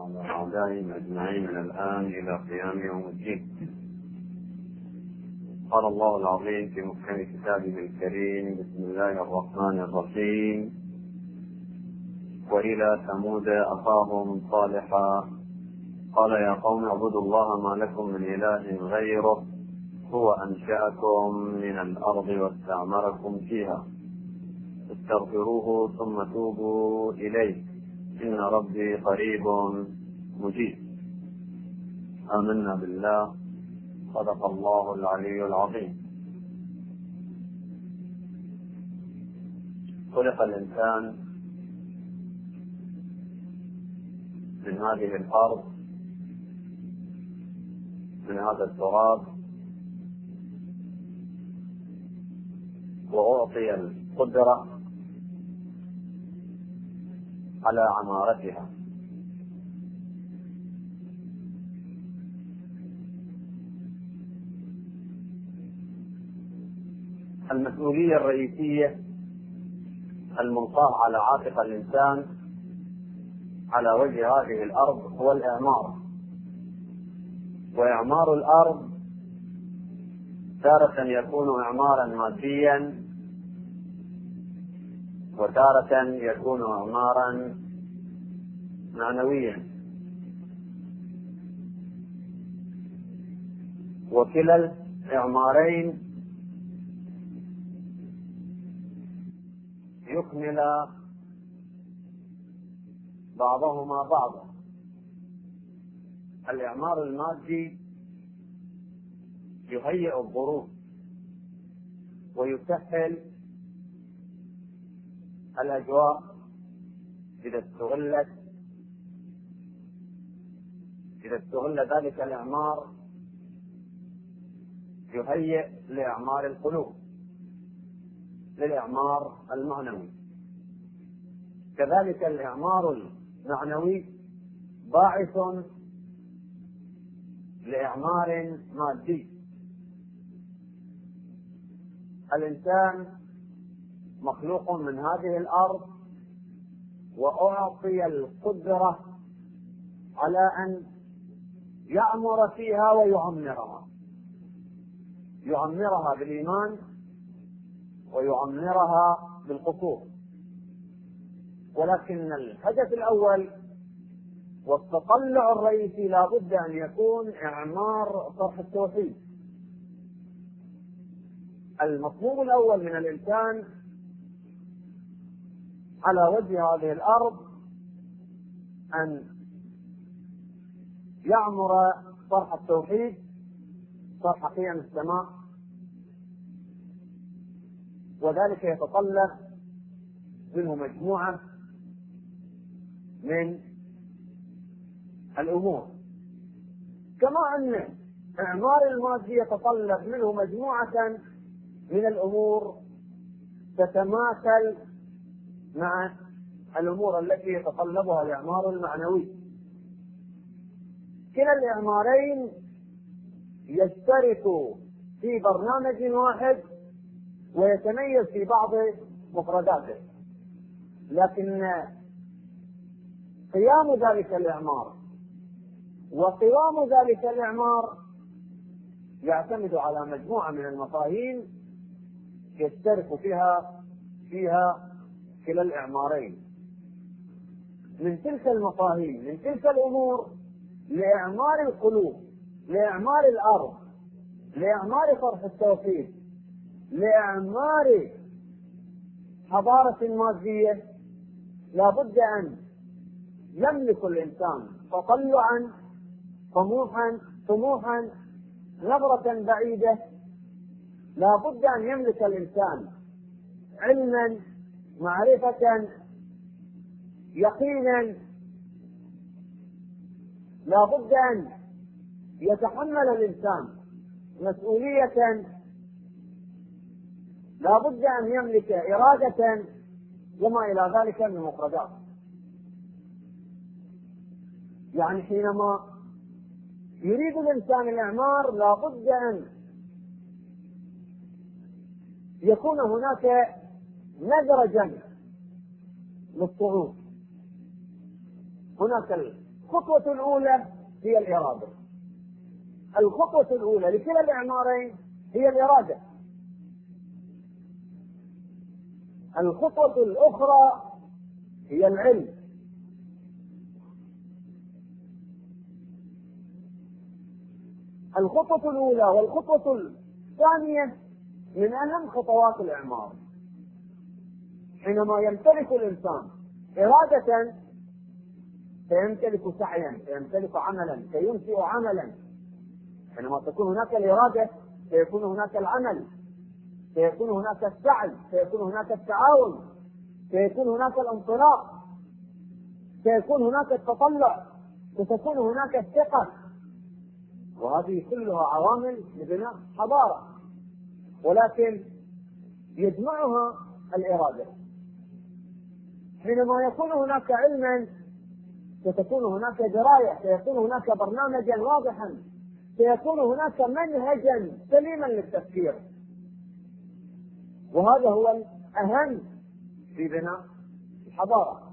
وعلى أعدائهم أجمعين من الآن إلى قيام يوم الدين. قال الله العظيم في محكم كتابه الكريم: بسم الله الرحمن الرحيم. وإلى ثمود أخاهم صالحا قال يا قوم اعبدوا الله ما لكم من إله غيره هو أنشأكم من الأرض واستعمركم فيها استغفروه ثم توبوا إليه إن ربي قريب مجيب. آمنا بالله. صدق الله العلي العظيم. خلق الإنسان من هذه الأرض، من هذا التراب، وأعطي القدرة على عمارتها. المسؤولية الرئيسية الملقاة على عاتق الإنسان على وجه هذه الأرض هو الإعمار. وإعمار الأرض تارة يكون إعمارا ماديا، وتارة يكون إعمارا معنويا، وكلا الإعمارين يكمل بعضهما بعضا. الإعمار المادي يهيئ الظروف ويسهل الأجواء إذا استغل ذلك الإعمار يهيئ لإعمار القلوب، للإعمار المعنوي. كذلك الإعمار المعنوي باعث لإعمار مادي. الإنسان مخلوق من هذه الأرض وأعطي القدرة على أن يعمر فيها ويعمرها بالإيمان ويعمرها بالقصور. ولكن الهدف الأول والتطلع الرئيسي لا بد أن يكون إعمار طرح التوحيد. المطلوب الأول من الإنسان على وجه هذه الأرض أن يعمر طرح التوحيد، طرح قيم السماء، وذلك يتطلب منه مجموعة من الأمور، كما أن إعمار المادي يتطلب منه مجموعة من الأمور تتماثل مع الأمور التي يتطلبها الإعمار المعنوي. كلا الإعمارين يشترك في برنامج واحد ويتميز في بعض مفرداته، لكن قيام ذلك الإعمار وقوام ذلك الإعمار يعتمد على مجموعة من المفاهيم يشترك فيها كلا الإعمارين. من تلك المفاهيم، من تلك الأمور، لإعمار القلوب، لإعمار الأرض، لإعمار طرح التوحيد، لإعمار حضارة مادية، لا بد أن يملك الإنسان تطلعا، طموحا، نظرة بعيدة. لا بد أن يملك الإنسان علما، معرفة، يقينا. لا بد أن يتحمل الإنسان مسؤولية. لا بد أن يملك إرادة وما إلى ذلك من المفردات. يعني حينما يريد الإنسان الإعمار لا بد أن يكون هناك مدرجا للصعود. هناك الخطوة الأولى هي الإرادة. الخطوة الأولى لكلا الإعمارين هي الإرادة. الخطوة الأخرى هي العلم. الخطوة الأولى والخطوة الثانية من أهم خطوات الإعمار. حينما يمتلك الإنسان إرادة سيمتلك سعيا، سيمتلك عملا، سينشئ عملا. حينما تكون هناك الإرادة سيكون هناك العمل، سيكون هناك السعي، سيكون هناك التعاون، سيكون هناك الانطلاق، سيكون هناك التطلع، ستكون هناك الثقة. وهذه كلها عوامل لبناء حضارة، ولكن يجمعها الإرادة. حينما يكون هناك علما ستكون هناك دراية، سيكون هناك برنامجا واضحا، سيكون هناك منهجا سليما للتفكير. وهذا هو الأهم في بناء الحضارة.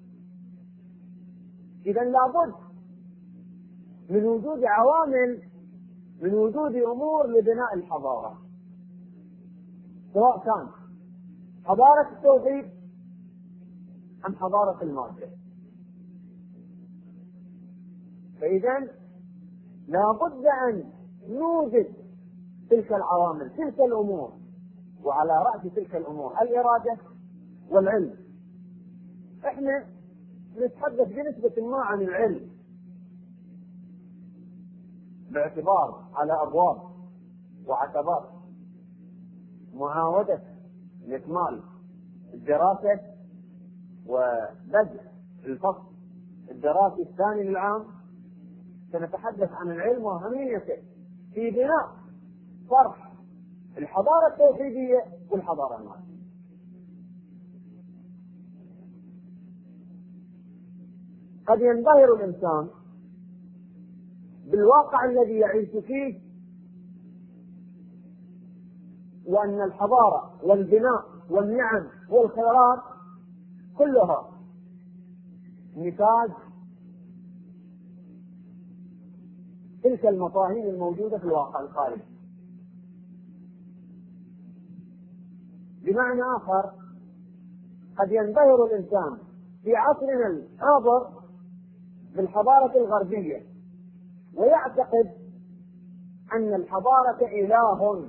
إذا لابد من وجود عوامل، من وجود أمور لبناء الحضارة، سواء كان حضارة التوحيد أم حضارة المادة. فإذا لابد أن نوجد تلك العوامل، تلك الأمور، وعلى رأس تلك الأمور الإرادة والعلم. احنا نتحدث بنسبة ما عن العلم باعتبار على أبواب وعتبات معاودة لإكمال الدراسة وبدء الفصل الدراسي الثاني للعام. سنتحدث عن العلم وأهميته في بناء فرح الحضارة التوحيدية والحضارة المادية. قد ينبهر الإنسان بالواقع الذي يعيش فيه، وأن الحضارة والبناء والنعم والخيرات كلها نتاج تلك المفاهيم الموجودة في الواقع الخارجي. بمعنى آخر، قد ينبهر الإنسان في عصرنا الحاضر بالحضارة الغربية ويعتقد أن الحضارة إله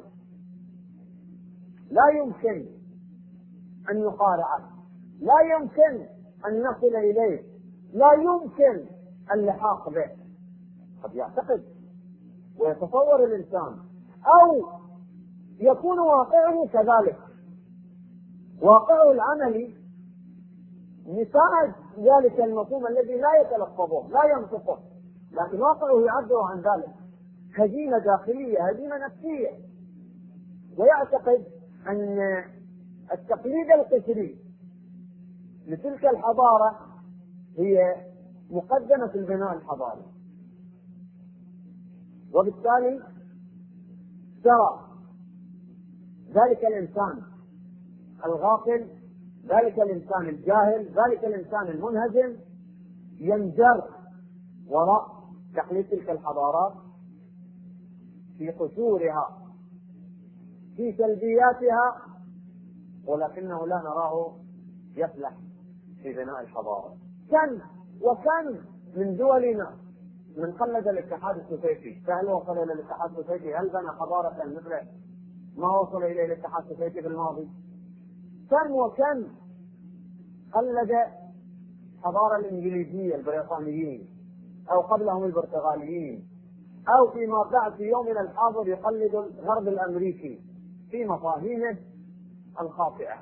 لا يمكن أن يقارعه، لا يمكن أن نصل إليه، لا يمكن اللحاق به. قد يعتقد ويتصور الإنسان، أو يكون واقعه كذلك، واقعه العملي نتاج ذلك المفهوم الذي لا يتلفظه لا ينطقه، لكن واقعه يعبر عن ذلك. هزيمة داخلية، هزيمة نفسية. ويعتقد أن التقليد القشري لتلك الحضارة هي مقدمة في البناء الحضاري. وبالتالي ترى ذلك الإنسان الغافل، ذلك الإنسان الجاهل، ذلك الإنسان المنهزم ينجر وراء تقليد تلك الحضارات في قشورها، في سلبياتها، ولكنه لا نراه يفلح في بناء الحضارة. كم وكم من دولنا من قلد الاتحاد السوفيتي، فهل وصل إلى الاتحاد السوفيتي؟ هل بنى حضارة مثل ما وصل إليه الاتحاد السوفيتي في الماضي؟ كم وكم قلد الحضارة الإنجليزية البريطانيين، أو قبلهم البرتغاليين، أو فيما بعد في يومنا الحاضر يقلد الغرب الأمريكي في مفاهيمه الخاطئة.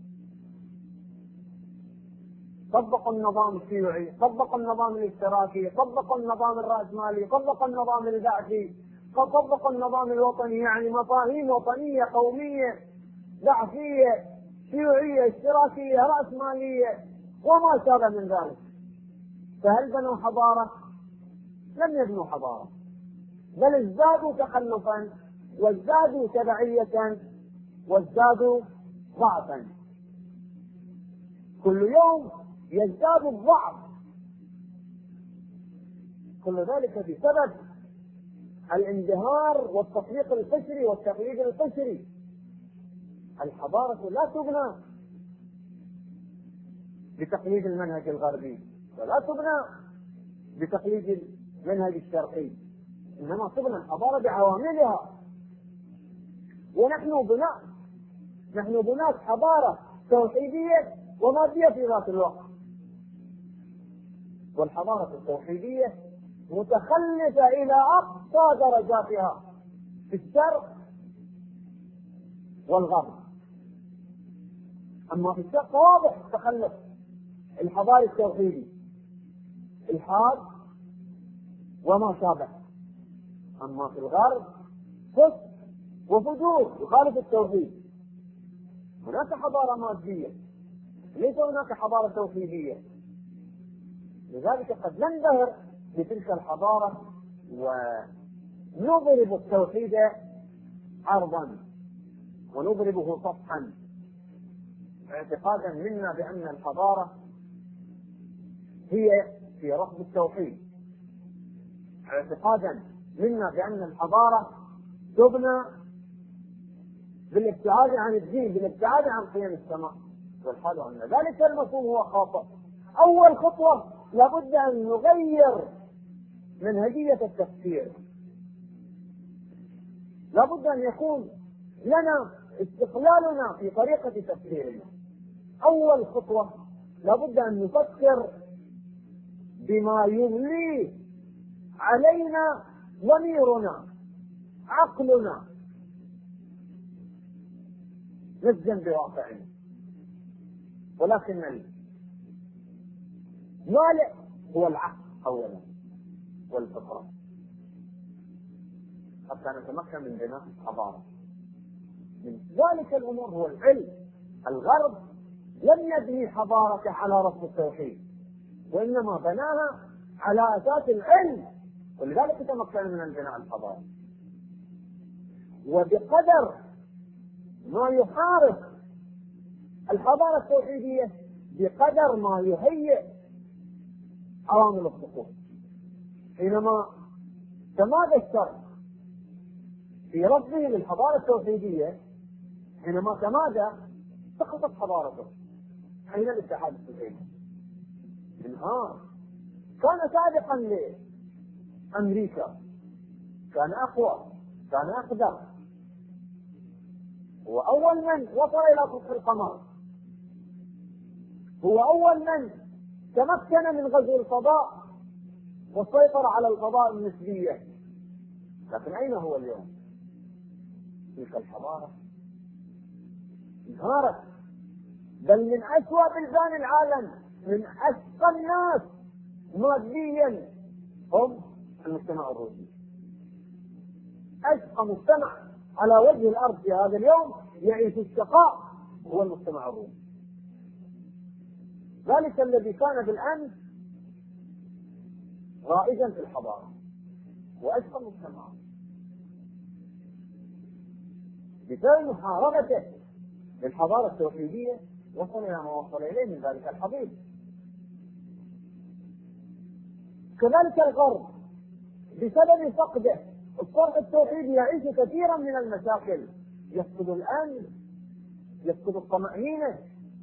طبقوا النظام الشيوعي، طبقوا النظام الاشتراكي، طبقوا النظام الرأسمالي، طبقوا النظام البعثي، طبقوا النظام الوطني، يعني مفاهيم وطنية قومية بعثية شيوعية اشتراكية رأسمالية وما شابه من ذلك. فهل بنوا حضارة؟ لم يبنوا حضارة، بل ازدادوا تخلفا وازدادوا تبعية وازدادوا ضعفا. كل يوم يزداد الضعف كل ذلك بسبب الانبهار والتطبيق القشري والتقليد القشري. الحضارة لا تبنى بتقليد المنهج الغربي ولا تبنى بتقليد المنهج الشرقي، إنما تبنى الحضارة بعواملها. ونحن بناة حضارة توحيدية ومادية في ذات الوقت. والحضارة التوحيدية متخلفة إلى أقصى درجاتها في الشرق والغرب. أما في الشرق واضح تخلف الحضاري التوحيدي، الحاد وما شابه. أما في الغرب فسق وفجور يخالف التوحيد. هناك حضارة مادية، ليس هناك حضارة توحيدية. لذلك قد ننبهر بتلك الحضارة ونضرب التوحيد عرضا ونضربه سطحا، اعتقادا منا بأن الحضارة هي في رفض التوحيد، اعتقادا منا بأن الحضارة تبنى بالابتعاد عن الدين، بالابتعاد عن قيم السماء، والحال أن ذلك المفهوم هو خاطئ. أول خطوة لابد أن نغير منهجية التفكير، لابد أن يكون لنا استقلالنا في طريقة تفكيرنا. أول خطوة لابد أن نفكر بما يمليه علينا ضميرنا عقلنا نجزم بواقعنا، ولكن المالئ هو العقل أولا والفطرة حتى نتمكن من بناء الحضارة. من ذلك الأمور هو العلم. الغرب لم يبني حضارته على رفض التوحيد، وإنما بناها على أساس العلم، ولذلك تمكن من البناء الحضاري. وبقدر ما يحارب الحضارة التوحيدية بقدر ما يهيئ عوامل السقوط. حينما تمادى الشرق في رفضه للحضارة التوحيدية، حينما تمادى سقطت حضارته. حين الاتحاد السوفيتي انهار، كان سابقا لأمريكا، كان أقوى، كان أقدر، هو أول من وصل إلى سطح القمر، هو أول من تمكن من غزو الفضاء والسيطرة على الفضاء النسبية. لكن أين هو اليوم؟ تلك الحضارة انهارت، بل من أسوأ بلدان العالم، من أشقى الناس ماديا هم المجتمع الروسي. أشقى مجتمع على وجه الأرض في هذا اليوم يعيش الشقاء هو المجتمع الروسي. ذلك الذي كان بالأمس رائجا في الحضارة وأشقى المجتمع بسبب محاربته للحضارة التوحيدية وصل إلى ما وصل إليه من ذلك الحضيض. كذلك الغرب بسبب فقده الصرح التوحيدي يعيش كثيرا من المشاكل، يفقد الأمن، يفقد الطمأنينة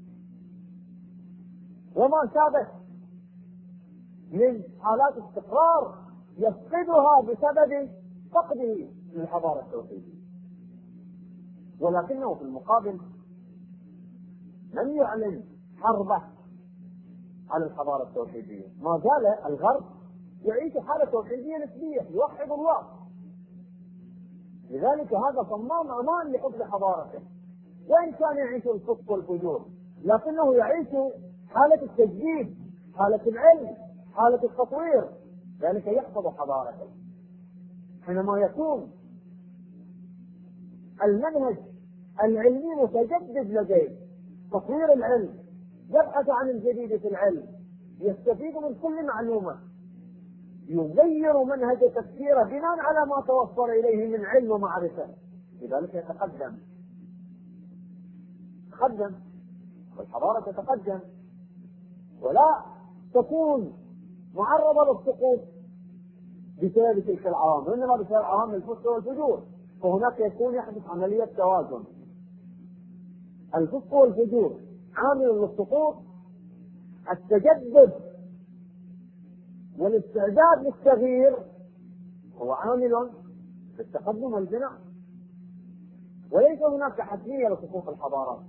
وما شابه من حالات استقرار يفقدها بسبب فقده للحضارة التوحيدية. ولكنه في المقابل لم يعلن حربه على الحضارة التوحيدية، ما زال الغرب يعيش حالة توحيدية نسبية، يوحد الله. لذلك هذا صمام أمان لحفظ حضارته، وإن كان يعيش الفسق والفجور لكنه يعيش حالة التجديد، حالة العلم، حالة التطوير، ذلك يحفظ حضارته. حينما يكون المنهج العلمي متجدد لديه، تطوير العلم، يبحث عن الجديد في العلم، يستفيد من كل معلومة، يغير منهج تفكيره بناء على ما توصل إليه من علم ومعرفة، لذلك يتقدم والحضارة تتقدم ولا تكون معرضة للسقوط بسبب تلك العوامل، وإنما بسبب عوامل الفسق والفجور، فهناك يحدث عملية توازن. الفسق والفجور عامل للسقوط، التجدد والاستعداد للتغيير هو عامل للتقدم والبناء، وليس هناك حتمية لسقوط الحضارات.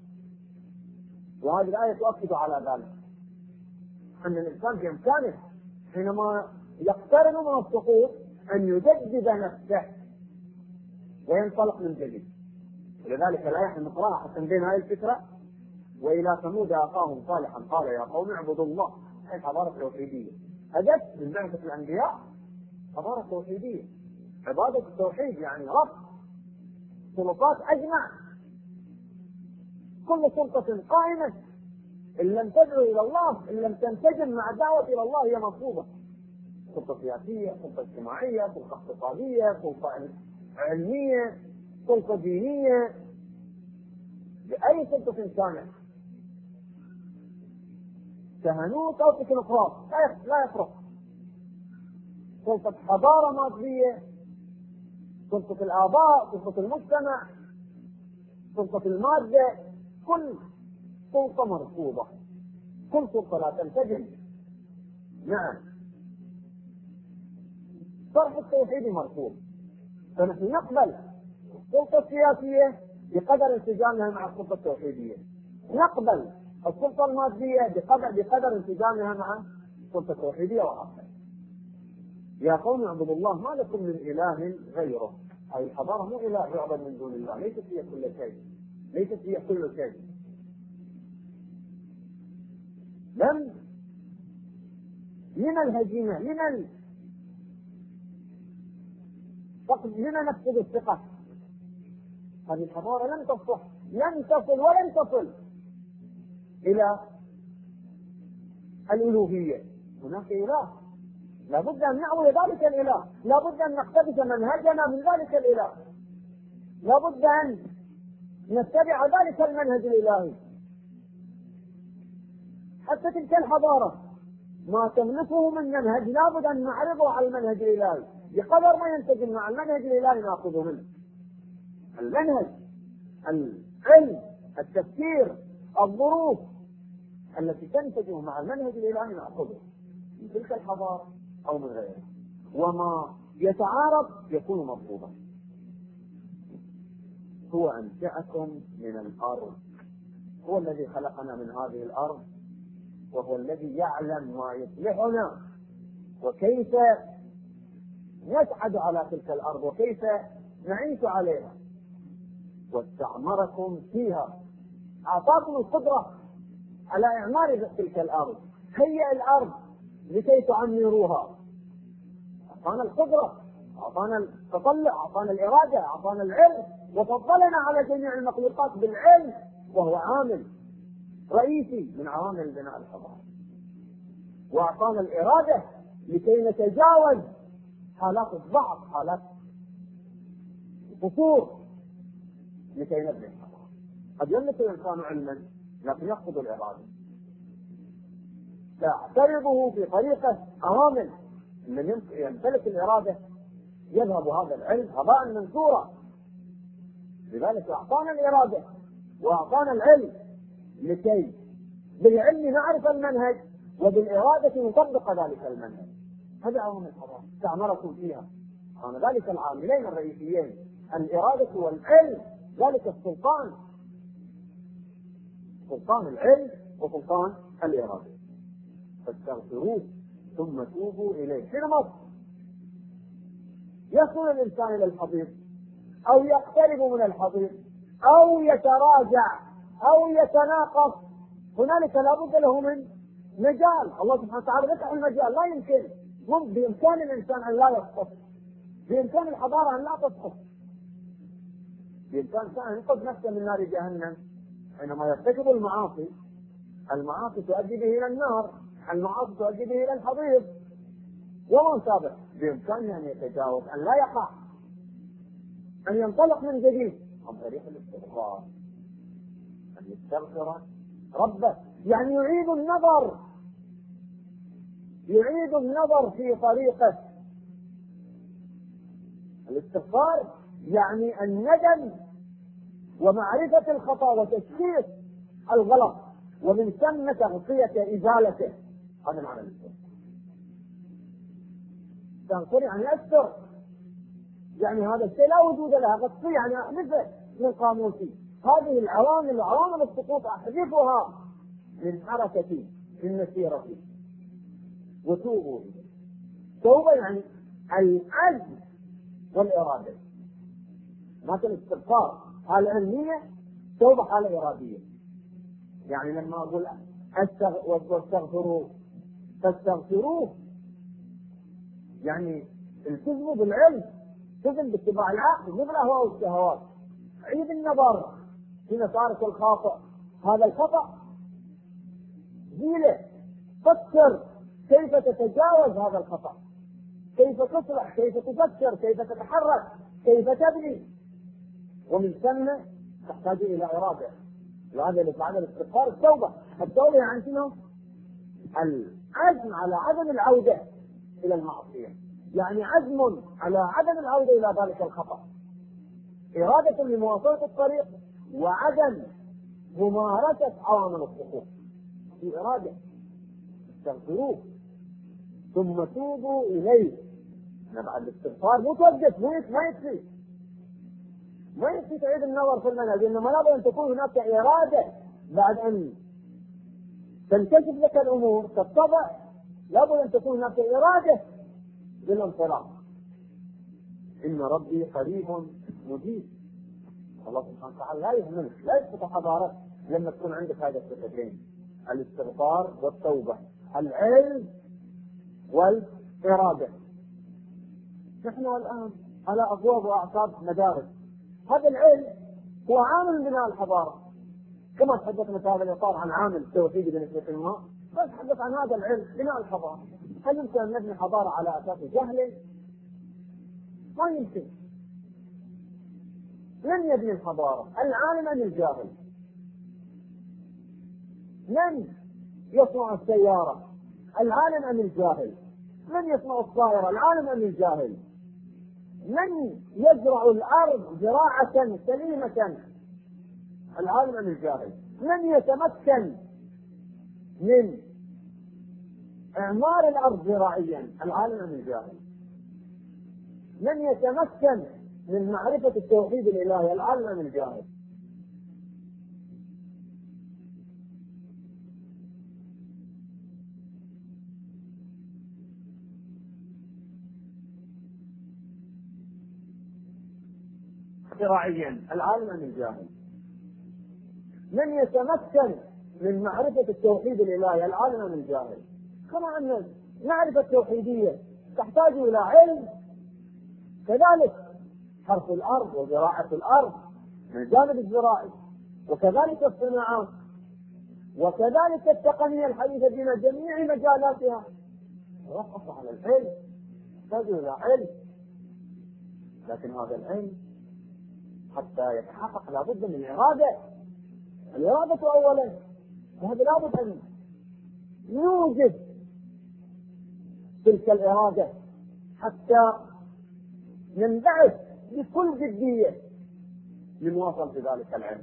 وهذه الآية تؤكد على ذلك، أن الإنسان بإمكانه حينما يقترب من السقوط أن يجدد نفسه وينطلق من جديد. ولذلك الآية المقرأة حتى بين هذه الفكرة: وإلى ثمود أخاهم صالحا قال يا قوم اعبدوا الله. هذه حضارة توحيدية، هدف من بعثة الأنبياء حضارة توحيدية، عبادة التوحيد، يعني رب سلطات أجمع، كل سلطة قائمة إن لم تدعو إلى الله، إن لم تنسجم مع الدعوة إلى الله هي مرفوضة. سلطة سياسية، سلطة اجتماعية، سلطة اقتصادية، سلطة علمية، سلطة دينية، بأي سلطة كانت، كهنوت أو تكنوقراط لا يفرق. سلطة حضارة مادية، سلطة الآباء، سلطة المجتمع، سلطة المادة، كل سلطة مرفوضة، كل سلطة لا تنسجم. نعم، طرح التوحيد مرفوض، فنحن نقبل السلطة السياسية بقدر انسجامها مع السلطة التوحيدية، نقبل السلطة المادية بقدر انسجامها مع السلطة التوحيدية وآخر. يا قوم اعبدوا الله ما لكم من إله غيره. هذه الحضارة مو إله يعبد من دون الله، ليست هي كل شيء، ليست هي كل شيء. لم من الهزيمة، نفقد الثقة. هذه الحضارة لن تصل ولن تصل إلى الألوهية. هناك إله، لابد أن نعبد ذلك الإله، لابد أن نقتبس منهجنا من ذلك الإله، لابد أن نتبع ذلك المنهج الإلهي. حتى تلك الحضارة ما تملكه من منهج لابد أن نعرضه على المنهج الإلهي، بقدر ما ينسجم مع المنهج الإلهي نأخذه منه. المنهج، العلم، التفكير، الظروف التي تنسجم مع المنهج الإلهي نأخذه من تلك الحضارة أو من غيرها، وما يتعارض يكون مرفوضا. هو أنشأكم من الأرض، هو الذي خلقنا من هذه الأرض، وهو الذي يعلم ما يصلحنا وكيف نسعد على تلك الأرض وكيف نعيش عليها. واستعمركم فيها، أعطاكم القدرة على إعمار تلك الأرض، هيئ الأرض لكي تعمروها، أعطانا القدرة، أعطانا التطلع، أعطانا الإرادة، أعطانا العلم، وفضلنا على جميع المخلوقات بالعلم، وهو عامل رئيسي من عوامل بناء الحضارة. وأعطانا الإرادة لكي نتجاوز حالات الضعف، حالات القصور، لكي نبني الحضارة. قد يملك الإنسان علما لكن يفقد الإرادة، تعترضه في طريقة عوامل. من يمتلك الإرادة يذهب هذا العلم هباء منثورا. لذلك أعطانا الإرادة وأعطانا العلم لكي بالعلم نعرف المنهج وبالإرادة نطبق ذلك المنهج. هذا عوامل الحضارة استعمركم فيها. كان ذلك العاملين الرئيسيين، الإرادة والعلم، ذلك السلطان، سلطان العلم وسلطان الإرادة. فاستغفروه ثم توبوا إليه. حينما يصل الإنسان إلى الحضيض أو يقترب من الحضيض أو يتراجع أو يتناقص، هنالك لابد له من مجال. الله سبحانه وتعالى فتح المجال، لا يمكن، بإمكان الإنسان أن لا يسقط، بإمكان الحضارة أن لا تسقط، بإمكان الإنسان أن ينقذ نفسه من نار جهنم. حينما يرتكب المعاصي، المعاصي تؤدي به إلى النار، المعاصي تؤدي به إلى الحضيض، ومن سابق بإمكانه أن يتجاوز، أن لا يقع، أن ينطلق من جديد عن طريق الاستغفار، أن يستغفر ربه، يعني يعيد النظر في طريقه الاستغفار يعني الندم ومعرفة الخطأ وتشخيص الغلط ومن ثم تغطية إزالته. هذا معنى الاستغفار. استغفر يعني أستر، يعني هذا الشيء لا وجود له، غطيه يعني أحذفه من قاموسي. هذه العوامل وعوامل السقوط أحذفها من حركتي من مسيرتي. وتوبوا إليه. توبة يعني العزم والإرادة. مثل الاستغفار حالة علمية، توبة حالة إرادية. يعني لما أقول واستغفروه فاستغفروه يعني التزموا بالعلم، التزم باتباع العقل مو بالاهواء والشهوات. عيد النظر في مسارك الخاطئ، هذا الخطأ زيله، فكر كيف تتجاوز هذا الخطأ، كيف تصلح، كيف تفكر، كيف تتحرك، كيف تبني. ومن ثم تحتاج الى اراده. وهذا اللي فعله الاستغفار التوبه. التوبه يعني شنو؟ العزم على عدم العوده الى المعصيه، يعني عزم على عدم العوده الى ذلك الخطأ، اراده لمواصله الطريق وعدم ممارسه عوامل السقوط. في اراده. استغفروه ثم توبوا اليه. بعد الاستغفار مو توقف، ما يكفي تعيد النظر في المنهج، انما لابد ان تكون هناك اراده بعد ان تنكشف لك الامور تتضح. لابد ان تكون هناك اراده للانطلاق. ان ربي قريب مجيب. الله سبحانه وتعالى لا يهملك، لا يسقط حضارتك لما تكون عندك هذه الصفتين: الاستغفار والتوبه، العلم والاراده. نحن الان على ابواب واعصاب مدارس. هذا العلم هو عامل بناء الحضاره. كما تحدثنا في هذا الاطار عن عامل التوحيد بنسبه ما، نتحدث عن هذا العلم بناء الحضاره. هل يمكن ان نبني حضاره على اساس جهل؟ ما يمكن. من يبني الحضاره؟ العالم ام الجاهل؟ من يصنع السياره؟ العالم ام الجاهل؟ من يصنع الطائره؟ العالم ام الجاهل؟ من يزرع الارض زراعه سليمه؟ العالم ام الجاهل؟ من يتمكن من اعمار الارض زراعيا؟ العالم ام الجاهل؟ من يتمكن من معرفه التوحيد الالهي؟ العالم ام الجاهل؟ زراعيا، العالم ام الجاهل؟ من يتمكن من معرفة التوحيد الإلهي؟ العالم ام الجاهل؟ كما أن المعرفة التوحيدية تحتاج إلى علم، كذلك حرث الأرض وزراعة الأرض من الجانب الزراعي، وكذلك الصناعات، وكذلك التقنية الحديثة في جميع مجالاتها توقف على العلم، تحتاج إلى علم. لكن هذا العلم حتى يتحقق لابد من إرادة. الإرادة أولا، وهذا لابد أن نوجد تلك الإرادة حتى ننبعث بكل جدية لنواصل في ذلك العلم.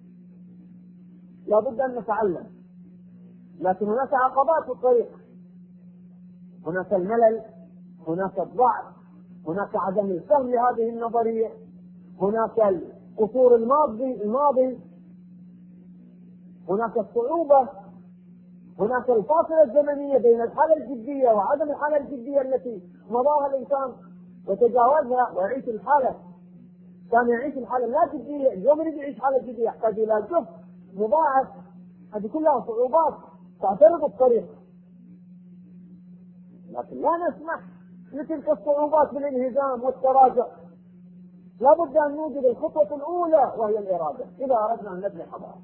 لابد أن نتعلم، لكن هناك عقبات في الطريق، هناك الملل، هناك الضعف، هناك عدم الفهم لهذه النظرية، هناك القصور الماضي، هناك الصعوبة، هناك الفاصلة الزمنية بين الحالة الجدية وعدم الحالة الجدية التي مضاها الإنسان وتجاوزها ويعيش الحالة. كان يعيش الحالة لا جدية، اليوم يريد يعيش حالة جدية، يحتاج إلى جهد مضاعف. هذه كلها صعوبات تعترض الطريق، لكن لا نسمح لتلك الصعوبات بالانهزام والتراجع. لابد أن نوجد الخطوة الأولى وهي الإرادة. إذا أردنا أن نبني حضارة،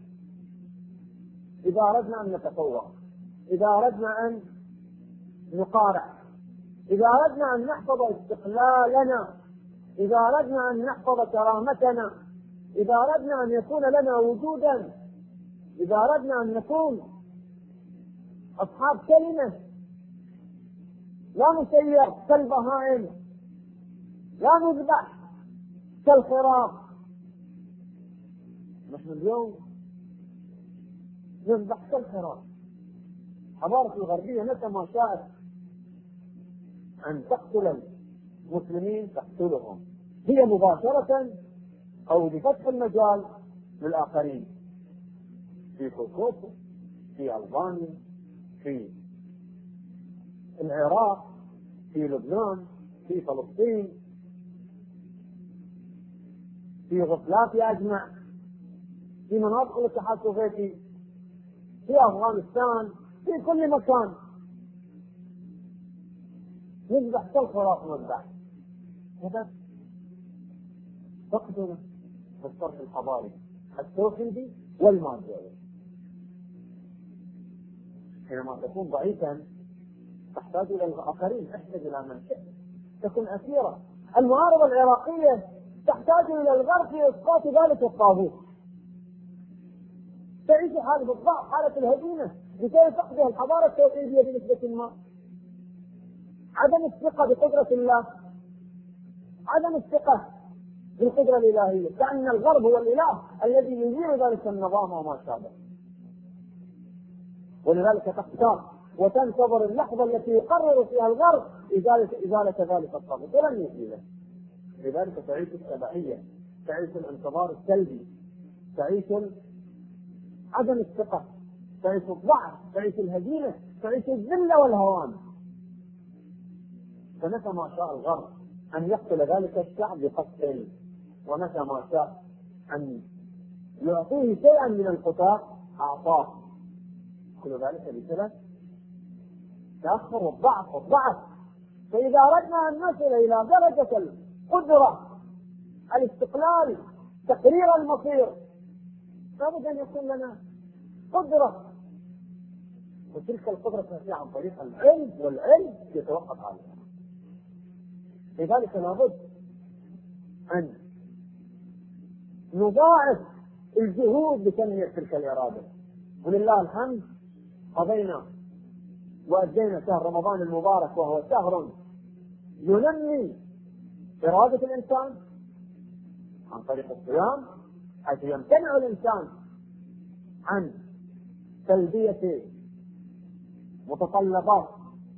إذا أردنا أن نتفوق، إذا أردنا أن نقارع، إذا أردنا أن نحفظ استقلالنا، إذا أردنا أن نحفظ كرامتنا، إذا أردنا أن يكون لنا وجودا، إذا أردنا أن نكون أصحاب كلمة لا نسير كالبهائم، لا نذبح كالخراف. نحن اليوم نذبح كالخراف. الحضارة الغربية متى ما شاءت أن تقتل المسلمين تقتلهم هي مباشرة أو بفتح المجال للآخرين، في كوكوسو، في ألبانيا، في العراق، في لبنان، في فلسطين، في يوغوسلافيا أجمع، في مناطق الاتحاد السوفيتي، في أفغانستان، في كل مكان نذبح كالخراف نذبح. هذا تقتل في الصرف الحضاري التوحيدي والمادي. حينما تكون ضعيفا تحتاج الى الاخرين، احتاج الى من تكون اسيرا. المعارضه العراقيه تحتاج الى الغرب في اسقاط ذلك الطاغوت. تعيش حاله الضعف، حاله الهزيمه، لكي تقضي الحضاره التوحيديه بنسبه ما. عدم الثقه بقدره الله، عدم الثقه بالقدره الالهيه، كأن الغرب هو الاله الذي يدير ذلك النظام وما شابه. ولذلك تختار وتنتظر اللحظة التي يقرر فيها الغرب إزالة ذلك الطاغوت، ولن يزيله. لذلك تعيش التبعية، تعيش الانتظار السلبي، تعيش عدم الثقة، تعيش الضعف، تعيش الهزيمة، تعيش الذلة والهوان. فمتى ما شاء الغرب أن يقتل ذلك الشعب بقتل، ومتى ما شاء أن يعطيه شيئا من القتال أعطاه. كل ذلك بسبب تأخر والضعف. فإذا أردنا أن نصل إلى درجة القدرة، الاستقلال، تقرير المصير، لابد أن يكون لنا قدرة، وتلك القدرة تأتي عن طريق العلم، والعلم يتوقف عليها. لذلك لابد أن نضاعف الجهود لتنمية تلك الإرادة. ولله الحمد قضينا وأدينا شهر رمضان المبارك، وهو شهر ينمي إرادة الإنسان عن طريق الصيام، حيث يمتنع الإنسان عن تلبية متطلبات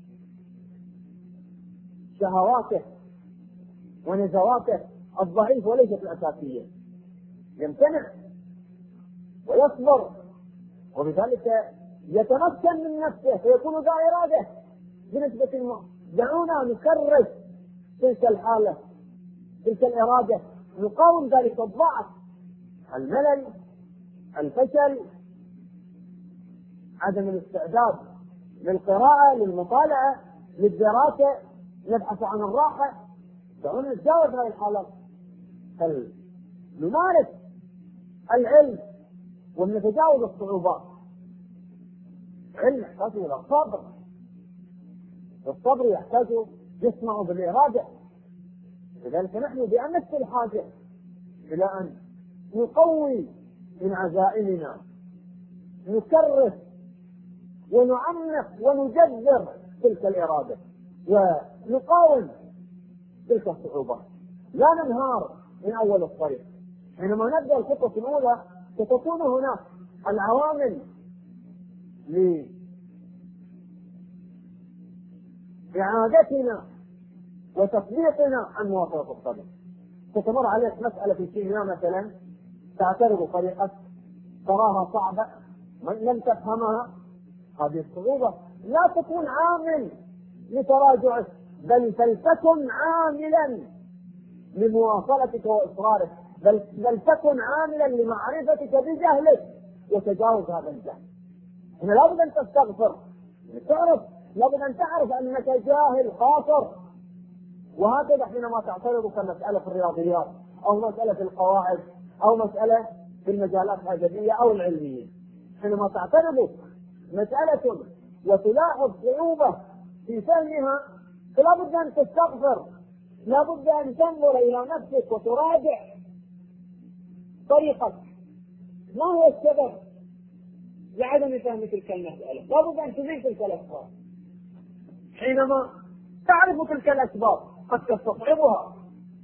شهواته ونزواته الضعيف وليست الأساسية، يمتنع ويصبر، وبذلك يتمكن من نفسه فيكون ذا إرادة بنسبة ما. دعونا نكرس تلك الحالة، تلك الإرادة، نقاوم ذلك الضعف، الملل، الفشل، عدم الاستعداد للقراءة، للمطالعة، للدراسة، نبحث عن الراحة. دعونا نتجاوز هذه الحالات، نمارس العلم ونتجاوز الصعوبات. العلم يحتاج إلى الصبر، والصبر يحتاج يسمع بالإرادة. لذلك نحن بأمس الحاجة إلى أن نقوي من عزائمنا، نكرس ونعمق ونجذر تلك الإرادة، ونقاوم تلك الصعوبات. لا ننهار من أول الطريق. حينما نبدأ الخطوة الأولى ستكون هناك العوامل لإعادتنا وتطبيقنا عن مواصلة الطريق. ستمر عليك مسألة في كيمياء مثلا، تعترض طريقة، تراها صعبة، لم تفهمها، هذه الصعوبة لا تكون عامل لتراجعك، بل فلتكن عاملا لمواصلتك وإصرارك، بل تكن عاملا لمعرفتك بجهلك وتجاوز هذا الجهل. هنا لابد أن تستغفر، لابد أن تعرف أنك جاهل خاسر. وهكذا حينما تعترضك مسألة في الرياضيات أو مسألة في القواعد أو مسألة في المجالات الأدبية أو العلمية، حينما تعترضك مسألة وتلاحظ صعوبة في فهمها، فلا بد أن تستغفر، لا بد أن تنظر إلى نفسك وتراجع طريقك. ما هو السبب لعدم فهم تلك المسألة؟ لا بد أن تزيل تلك الأسباب. حينما تعرف تلك الأسباب قد تستصعبها،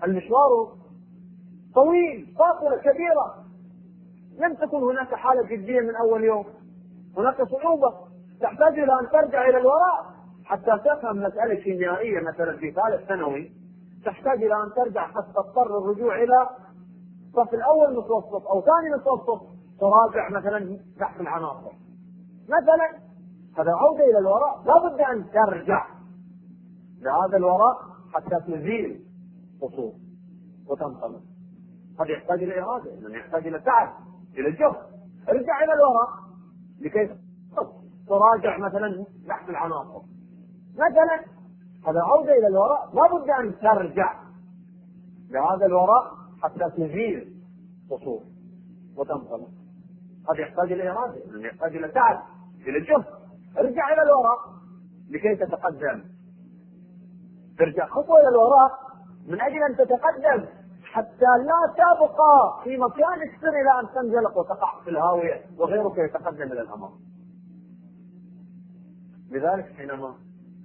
المشوار طويل، فاصلة كبيرة، لم تكن هناك حالة جدية من أول يوم، هناك صعوبة تحتاج إلى أن ترجع إلى الوراء حتى تفهم مسألة كيميائية مثلا في ثالث ثانوي، تحتاج إلى أن ترجع حتى تضطر الرجوع إلى الصف الأول متوسط أو ثاني متوسط، تراجع مثلا بحث العناصر مثلا. هذا عودة إلى الوراء، لا بد أن ترجع لهذا الوراء حتى تزيل قصور وتنطلق. هذا يحتاج إلى إرادة، يحتاج إلى تعب، إلى جهد. ارجع إلى الوراء لكي تراجع مثلا بحث العناصر مثلا. هذا عودة إلى الوراء، لا بد أن ترجع لهذا الوراء حتى تزيل قصور وتنطلق. هذا يحتاج إلى إرادة، يحتاج إلى تعب، إلى جهد. ارجع إلى الوراء لكي تتقدم، ترجع خطوة إلى الوراء من أجل أن تتقدم حتى لا تبقى في مكانك سر إلى أن تنزلق وتقع في الهاوية وغيرك يتقدم إلى الأمام. لذلك حينما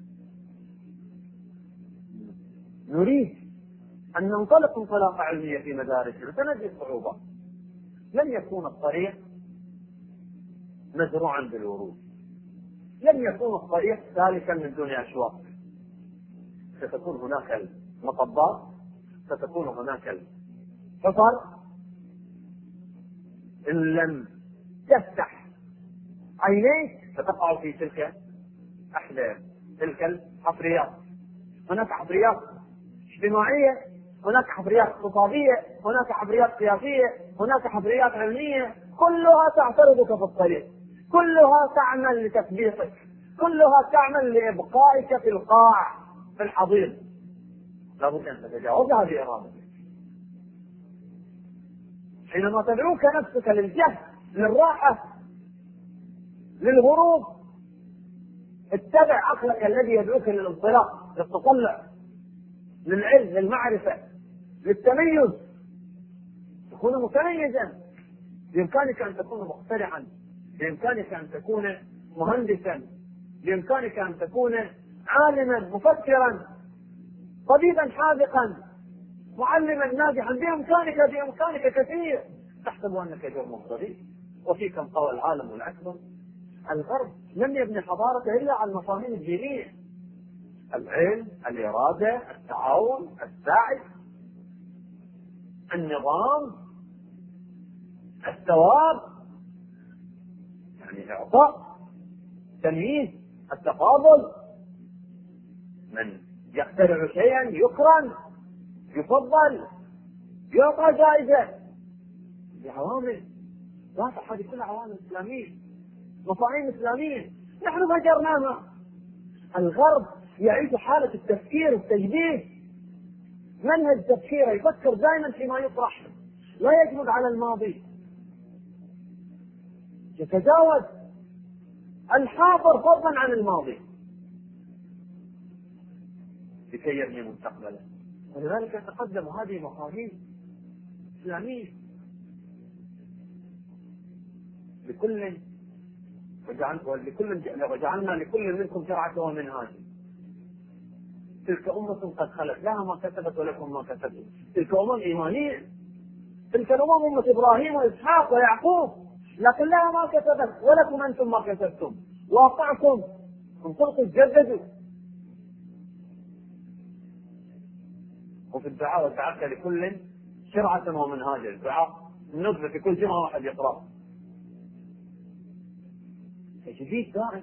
نريد أن ننطلق انطلاقة علمية في مدارسنا سنجد صعوبة. لن يكون الطريق مزروعا بالورود، لن يكون الطريق سالكا من دون أشواك، ستكون هناك المطبات، ستكون هناك الحفر. إن لم تفتح عينيك ستقع في تلك أحدى تلك الحفريات. هناك حفريات اجتماعية، هناك حفريات اقتصادية، هناك حفريات سياسية، هناك حفريات علمية، كلها تعترضك في الطريق، كلها تعمل لتثبيطك، كلها تعمل لإبقائك في القاع في الحضيض. لابد أن تتجاوزها بإرادتك. حينما تدعوك نفسك للجهد، للراحة، للهروب، اتبع عقلك الذي يدعوك للانطلاق، للتطلع، للعلم، للمعرفة، للتميز. تكون متميزا، بإمكانك أن تكون مخترعا، بإمكانك أن تكون مهندسا، بإمكانك أن تكون عالما مفكرا، طبيبا حاذقا، معلما ناجحا، بإمكانك كثير. تحسب أنك جرم طبيب وفيك انطوى العالم الأكبر. الغرب لم يبني حضارته إلا على المفاهيم الدينية: العلم، الإرادة، التعاون، السعي، النظام، الثواب، يعني الإعطاء، التمييز، التفاضل. من يخترع شيئا يكرم، يفضل، يعطى جائزة. بعوامل واضحة، هذه كلها عوامل إسلامية، مفاهيم إسلامية نحن فجرناها. الغرب يعيش حالة التفكير التجديد، منهج تفكيره يفكر دائما فيما يطرح، لا يجمد على الماضي، يتجاوز الحاضر فضلا عن الماضي لكي يبني مستقبله. ولذلك يتقدم هذه مفاهيم إسلامية. وجعلنا لكل منكم شرعة ومنهاجا. تلك أمة قد خلت، لها ما كسبت ولكم ما كسبتم. تلك أمم إيمانية، تلك الأمم أمة إبراهيم وإسحاق ويعقوب، لكن لها ما كسبت ولكم أنتم ما كسبتم. واقعكم انطلقوا تجددوا. وفي الدعاء: وجعلت لكل شرعة ومنهاجا. الدعاء النطق في كل جمعة واحد يقرأ. تجديد دائم.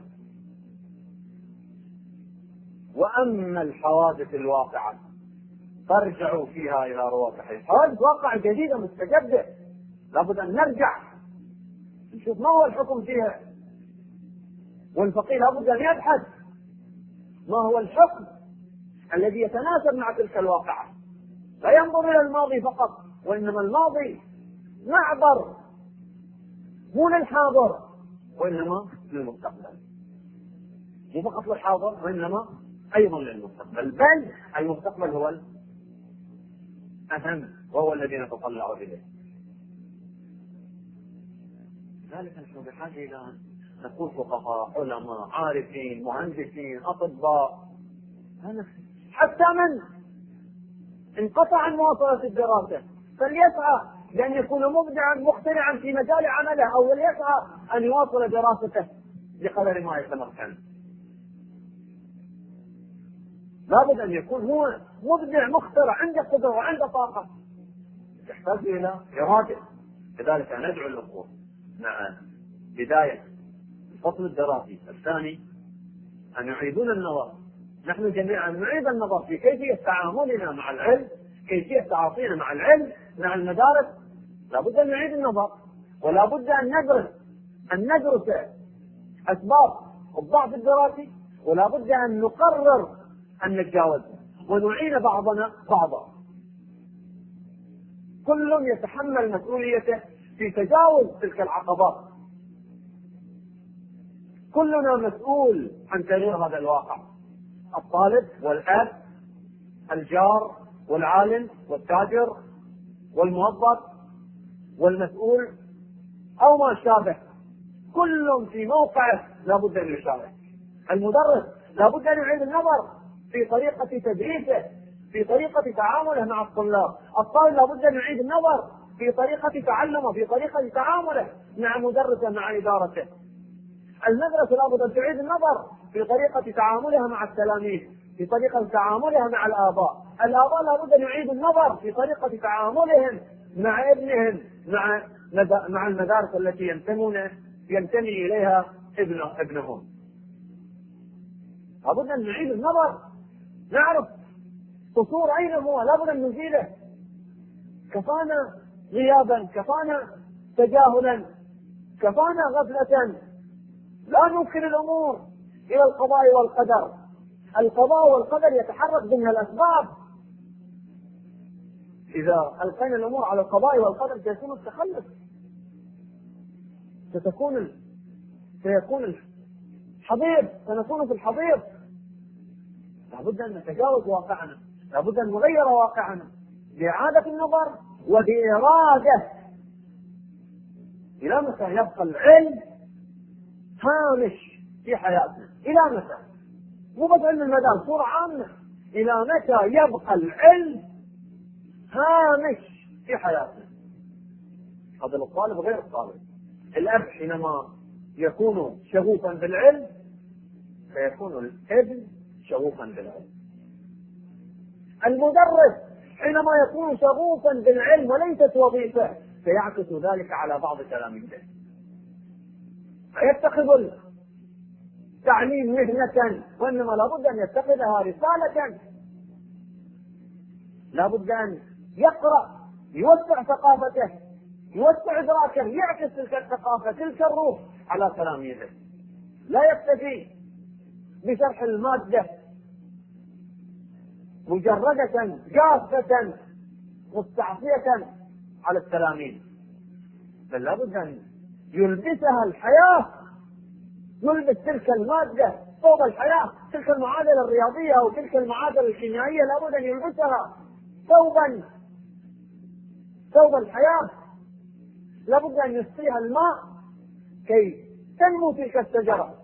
وأما الحوادث الواقعة فارجعوا فيها إلى رواقها. حوادث واقعة جديدة مستجدة، لابد أن نرجع نشوف ما هو الحكم فيها. والفقيه لابد أن يبحث ما هو الحكم الذي يتناسب مع تلك الواقعة، لا ينظر إلى الماضي فقط، وإنما الماضي معبر مو للحاضر وإنما للمستقبل، مو فقط للحاضر وإنما أيضا للمستقبل، بل المستقبل هو الأهم وهو الذي نتطلع إليه. لذلك نحن بحاجة إلى أن نكون فقهاء، علماء، عارفين، مهندسين، أطباء، حتى من انقطع عن مواصلة الدراسة، فليسعى لأن يكون مبدعا مخترعا في مجال عمله، أو ليسعى أن يواصل دراسته بقدر ما يتمكن. لابد أن يكون هو مبدع مخترع، عنده قدرة وعنده طاقة، يحتاج إلى إرادة. لذلك ندعو الأخوة مع بداية الفصل الدراسي الثاني أن يعيدون النظر. نحن جميعا نعيد النظر في كيفية تعاملنا مع العلم، كيفية تعاطينا مع العلم مع المدارس. لابد أن نعيد النظر، ولا بد أن ندرس أسباب الضعف الدراسي، ولا بد أن نقرر أن نتجاوزها ونعين بعضنا بعضا. كل يتحمل مسؤوليته في تجاوز تلك العقبات. كلنا مسؤول عن تغيير هذا الواقع، الطالب والأب، الجار والعالم والتاجر والموظف والمسؤول أو ما شابه، كل في موقعه لابد أن يشارك. المدرس لابد أن يعيد النظر في طريقة تدريسه، في طريقة تعامله مع الطلاب. الطالب لابد أن يعيد النظر في طريقة تعلمه، في طريقة تعامله مع مدرسه، مع إدارته. المدرسة لابد أن تعيد النظر في طريقة تعاملها مع التلاميذ، في طريقة تعاملها مع الآباء. الآباء لابد أن يعيدوا النظر في طريقة تعاملهم مع ابنهم، مع المدارس التي ينتمي إليها ابنهم. لابد أن نعيد النظر، نعرف قصور أين هو، لابد أن نزيله. كفانا غيابا، كفانا تجاهلا، كفانا غفلة. لا نوكل الأمور إلى القضاء والقدر. القضاء والقدر يتحرك ضمن الأسباب. إذا ألقينا الأمور على القضاء والقدر سيكون التخلف، سيكون الحضيض، سنكون في الحضيض. لابد أن نتجاوز واقعنا، لابد أن نغير واقعنا بإعادة النظر وبإرادة. إلى متى يبقى العلم هامش في حياتنا؟ إلى متى؟ مو بس علم المدارس، صورة عامة. إلى متى يبقى العلم هامش في حياتنا؟ هذا الطالب غير الطالب. الأب حينما يكون شغوفا بالعلم فيكون الابن شغوفا بالعلم. المدرس حينما يكون شغوفا بالعلم وليست وظيفة سيعكس ذلك على بعض تلاميذه، فيتخذ التعليم مهنة، وإنما لابد أن يتخذها رسالة. لابد أن يقرأ، يوسع ثقافته، يوسع إدراكه، يعكس تلك الثقافة، تلك الروح على تلاميذه. لا يكتفي بشرح المادة مجردة جافة مستعصية على التلاميذ، بل لابد أن يلبسها الحياة، يلبس تلك المادة ثوب الحياة. تلك المعادلة الرياضية أو تلك المعادلة الكيميائية لابد أن يلبسها ثوب الحياة. لابد أن يسقيها الماء كي تنمو تلك الشجرة.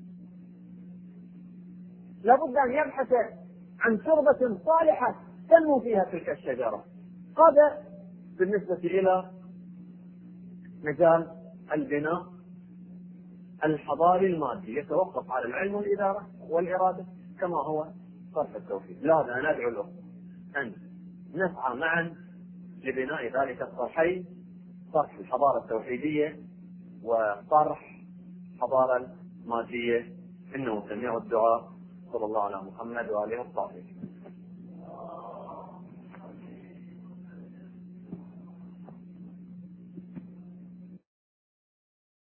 لابد أن يبحث عن تربة صالحة تنمو فيها تلك الشجرة. هذا بالنسبة إلى مجال البناء الحضاري المادي، يتوقف على العلم والإدارة والإرادة كما هو صرف التوحيد. لهذا ندعو له أن نسعى معا لبناء ذلك الصرحين، صرح الحضارة التوحيدية وصرح الحضارة المادية. إنه سميع الدعاء. صلى الله على محمد وآله وصحبه.